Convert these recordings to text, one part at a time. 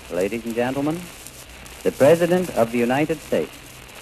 Ladies and gentlemen, the President of the United States.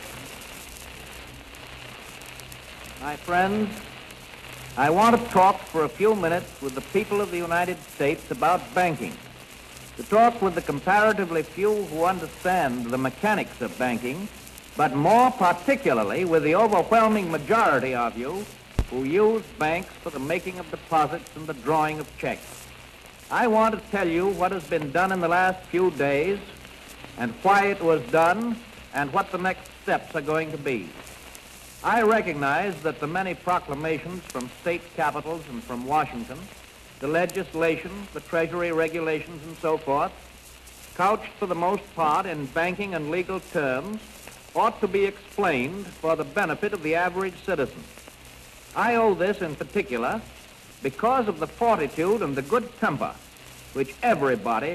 My friends, I want to talk for a few minutes with the people of the United States about banking, to talk with the comparatively few who understand the mechanics of banking, but more particularly with the overwhelming majority of you who use banks for the making of deposits and the drawing of checks. I want to tell you what has been done in the last few days and why it was done and what the next steps are going to be. I recognize that the many proclamations from state capitals and from Washington, the legislation, the Treasury regulations and so forth, couched for the most part in banking and legal terms, ought to be explained for the benefit of the average citizen. I owe this in particular because of the fortitude and the good temper with which everybody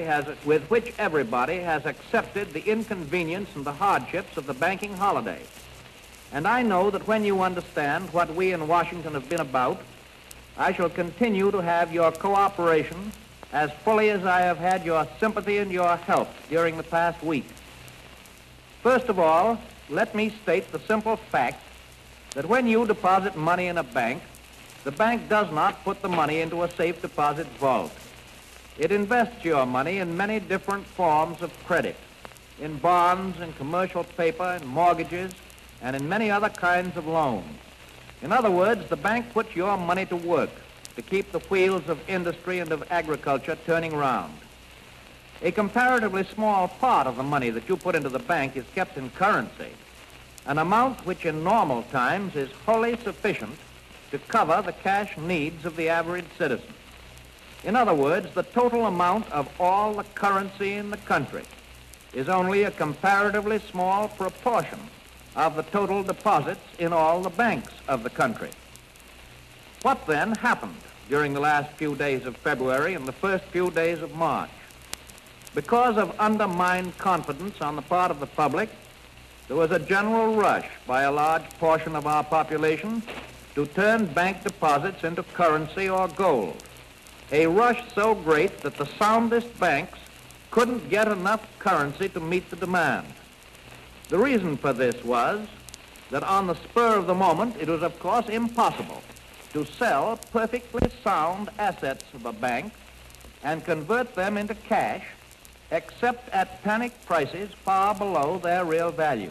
has accepted the inconvenience and the hardships of the banking holiday. And I know that when you understand what we in Washington have been about, I shall continue to have your cooperation as fully as I have had your sympathy and your help during the past week. First of all, let me state the simple fact that when you deposit money in a bank, the bank does not put the money into a safe deposit vault. It invests your money in many different forms of credit, in bonds, in commercial paper, in mortgages, and in many other kinds of loans. In other words, the bank puts your money to work to keep the wheels of industry and of agriculture turning round. A comparatively small part of the money that you put into the bank is kept in currency, an amount which in normal times is wholly sufficient to cover the cash needs of the average citizen. In other words, the total amount of all the currency in the country is only a comparatively small proportion of the total deposits in all the banks of the country. What then happened during the last few days of February and the first few days of March? Because of undermined confidence on the part of the public, there was a general rush by a large portion of our population to turn bank deposits into currency or gold. A rush so great that the soundest banks couldn't get enough currency to meet the demand. The reason for this was that on the spur of the moment, it was of course impossible to sell perfectly sound assets of a bank and convert them into cash except at panic prices far below their real value.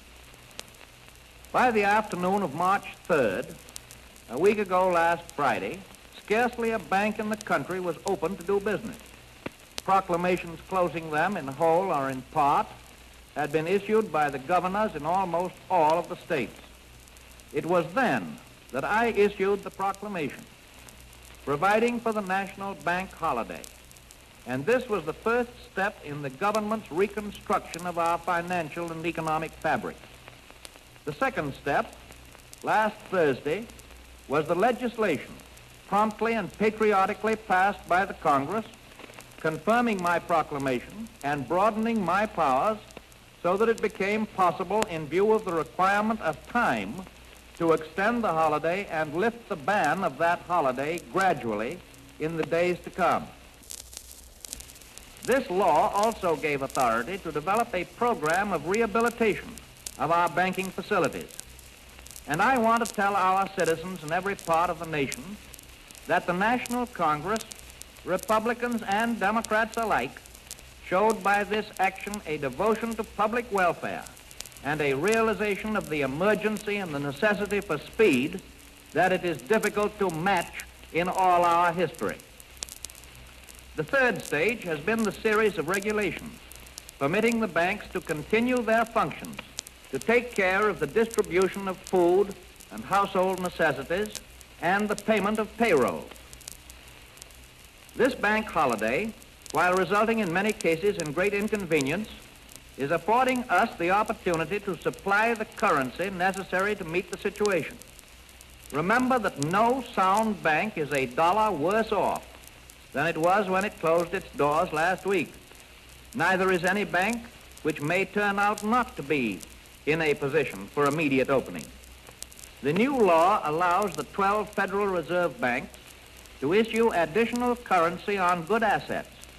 By the afternoon of March 3rd, a week ago last Friday, scarcely a bank in the country was open to do business. Proclamations closing them in whole or in part had been issued by the governors in almost all of the states. It was then that I issued the proclamation providing for the national bank holiday. And this was the first step in the government's reconstruction of our financial and economic fabric. The second step, last Thursday, was the legislation promptly and patriotically passed by the Congress, confirming my proclamation and broadening my powers so that it became possible, in view of the requirement of time, to extend the holiday and lift the ban of that holiday gradually in the days to come. This law also gave authority to develop a program of rehabilitation of our banking facilities. And I want to tell our citizens in every part of the nation that the National Congress, Republicans and Democrats alike, showed by this action a devotion to public welfare and a realization of the emergency and the necessity for speed that it is difficult to match in all our history. The third stage has been the series of regulations permitting the banks to continue their functions to take care of the distribution of food and household necessities and the payment of payroll. This bank holiday, while resulting in many cases in great inconvenience, is affording us the opportunity to supply the currency necessary to meet the situation. Remember that no sound bank is a dollar worse off than it was when it closed its doors last week. Neither is any bank which may turn out not to be in a position for immediate opening. The new law allows the 12 Federal Reserve banks to issue additional currency on good assets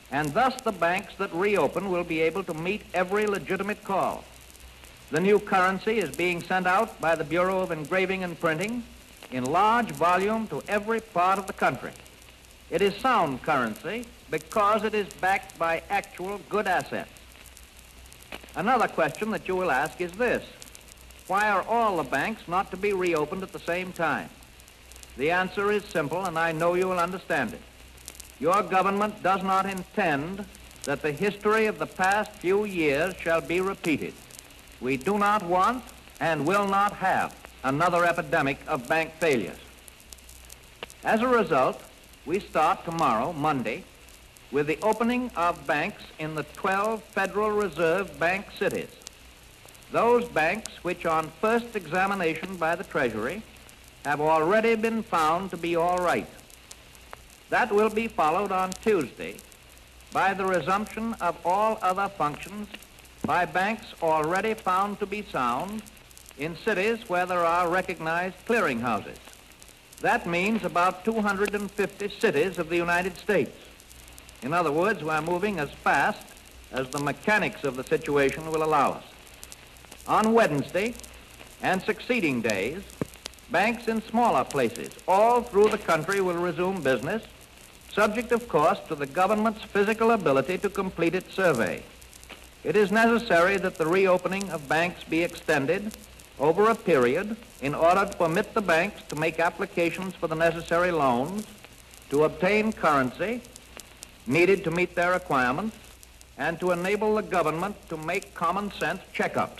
and thus the banks that reopen will be able to meet every legitimate call. The new currency is being sent out by the Bureau of Engraving and Printing in large volume to every part of the country. It is sound currency because it is backed by actual good assets. Another question that you will ask is this: why are all the banks not to be reopened at the same time? The answer is simple, and I know you will understand it. Your government does not intend that the history of the past few years shall be repeated. We do not want and will not have another epidemic of bank failures. As a result, we start tomorrow, Monday, with the opening of banks in the 12 Federal Reserve Bank cities. Those banks which on first examination by the Treasury have already been found to be all right. That will be followed on Tuesday by the resumption of all other functions by banks already found to be sound in cities where there are recognized clearinghouses. That means about 250 cities of the United States. In other words, we're moving as fast as the mechanics of the situation will allow us. On Wednesday and succeeding days, banks in smaller places all through the country will resume business, subject, of course, to the government's physical ability to complete its survey. It is necessary that the reopening of banks be extended over a period in order to permit the banks to make applications for the necessary loans, to obtain currency needed to meet their requirements, and to enable the government to make common sense checkups.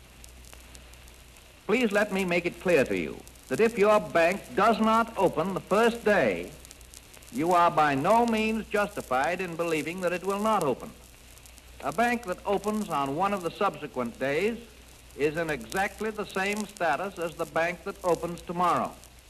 Please let me make it clear to you that if your bank does not open the first day, you are by no means justified in believing that it will not open. A bank that opens on one of the subsequent days is in exactly the same status as the bank that opens tomorrow.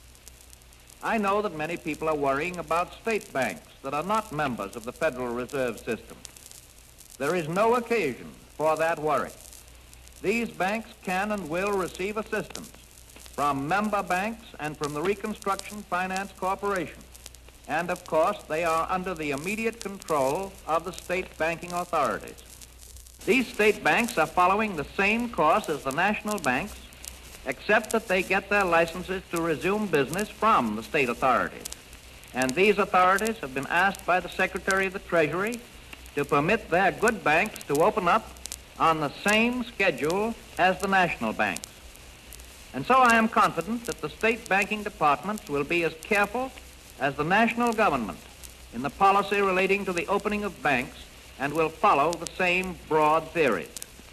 I know that many people are worrying about state banks that are not members of the Federal Reserve System. There is no occasion for that worry. These banks can and will receive assistance from member banks and from the Reconstruction Finance Corporation. And of course, they are under the immediate control of the state banking authorities. These state banks are following the same course as the national banks, except that they get their licenses to resume business from the state authorities. And these authorities have been asked by the Secretary of the Treasury to permit their good banks to open up on the same schedule as the national banks. And so I am confident that the state banking departments will be as careful as the national government in the policy relating to the opening of banks and will follow the same broad theories.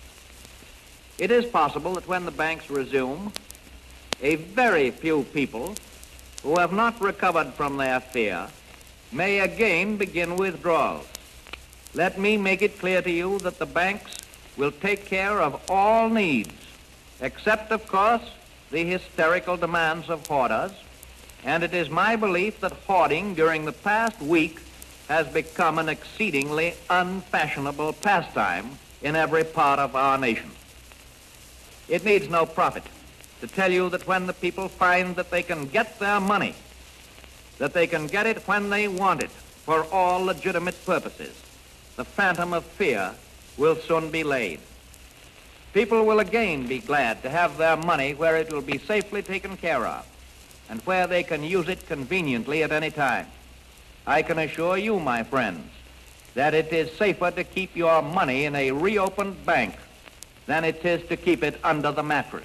It is possible that when the banks resume, a very few people who have not recovered from their fear may again begin withdrawals. Let me make it clear to you that the banks will take care of all needs, except, of course, the hysterical demands of hoarders, and it is my belief that hoarding during the past week has become an exceedingly unfashionable pastime in every part of our nation. It needs no prophet to tell you that when the people find that they can get their money, that they can get it when they want it for all legitimate purposes, the phantom of fear will soon be laid. People will again be glad to have their money where it will be safely taken care of and where they can use it conveniently at any time. I can assure you, my friends, that it is safer to keep your money in a reopened bank than it is to keep it under the mattress.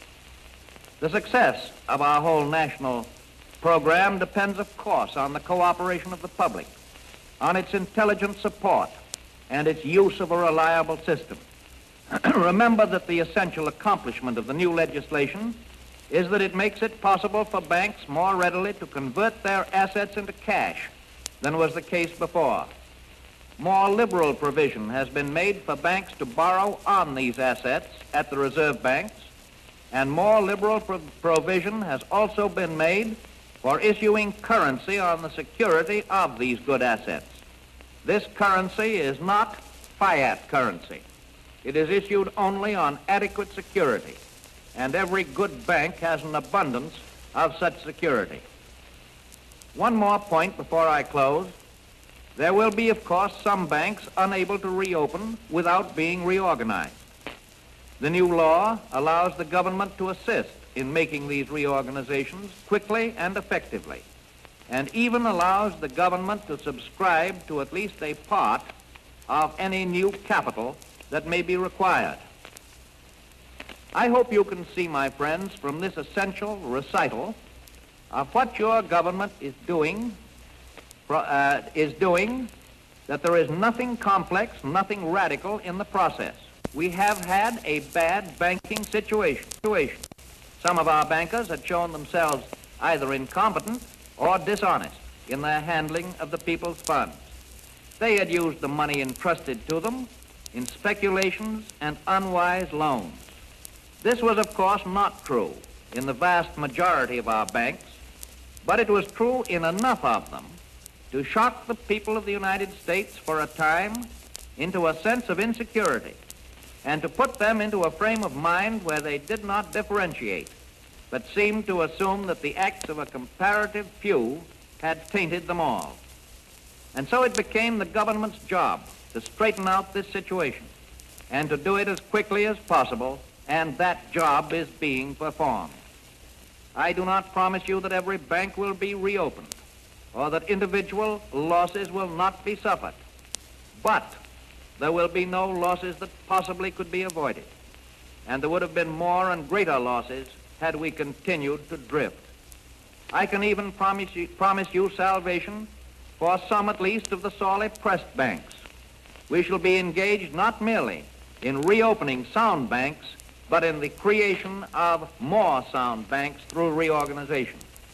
The success of our whole national program depends, of course, on the cooperation of the public, on its intelligent support, and its use of a reliable system. Remember that the essential accomplishment of the new legislation is that it makes it possible for banks more readily to convert their assets into cash than was the case before. More liberal provision has been made for banks to borrow on these assets at the reserve banks, and more liberal provision has also been made for issuing currency on the security of these good assets. This currency is not fiat currency. It is issued only on adequate security, and every good bank has an abundance of such security. One more point before I close. There will be, of course, some banks unable to reopen without being reorganized. The new law allows the government to assist in making these reorganizations quickly and effectively, and even allows the government to subscribe to at least a part of any new capital that may be required. I hope you can see, my friends, from this essential recital of what your government is doing, that there is nothing complex, nothing radical in the process. We have had a bad banking situation. Some of our bankers had shown themselves either incompetent or dishonest in their handling of the people's funds. They had used the money entrusted to them in speculations and unwise loans. This was, of course, not true in the vast majority of our banks, but it was true in enough of them to shock the people of the United States for a time into a sense of insecurity and to put them into a frame of mind where they did not differentiate, but seemed to assume that the acts of a comparative few had tainted them all. And so it became the government's job to straighten out this situation and to do it as quickly as possible, and that job is being performed. I do not promise you that every bank will be reopened or that individual losses will not be suffered, but there will be no losses that possibly could be avoided, and there would have been more and greater losses had we continued to drift. I can even promise you salvation for some at least of the sorely pressed banks. We shall be engaged not merely in reopening sound banks, but in the creation of more sound banks through reorganization.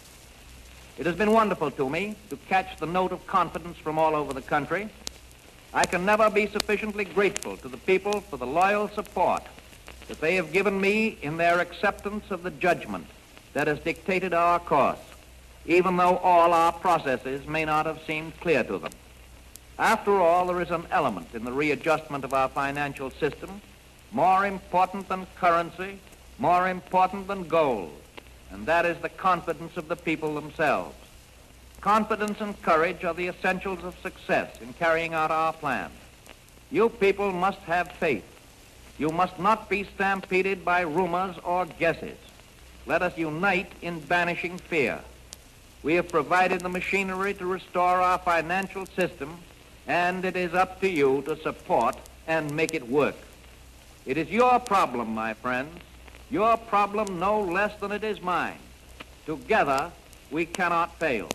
It has been wonderful to me to catch the note of confidence from all over the country. I can never be sufficiently grateful to the people for the loyal support that they have given me in their acceptance of the judgment that has dictated our course, even though all our processes may not have seemed clear to them. After all, there is an element in the readjustment of our financial system more important than currency, more important than gold, and that is the confidence of the people themselves. Confidence and courage are the essentials of success in carrying out our plan. You people must have faith. You must not be stampeded by rumors or guesses. Let us unite in banishing fear. We have provided the machinery to restore our financial system, and it is up to you to support and make it work. It is your problem, my friends, your problem no less than it is mine. Together, we cannot fail.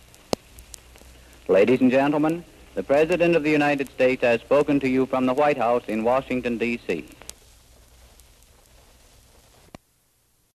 Ladies and gentlemen, the President of the United States has spoken to you from the White House in Washington, D.C.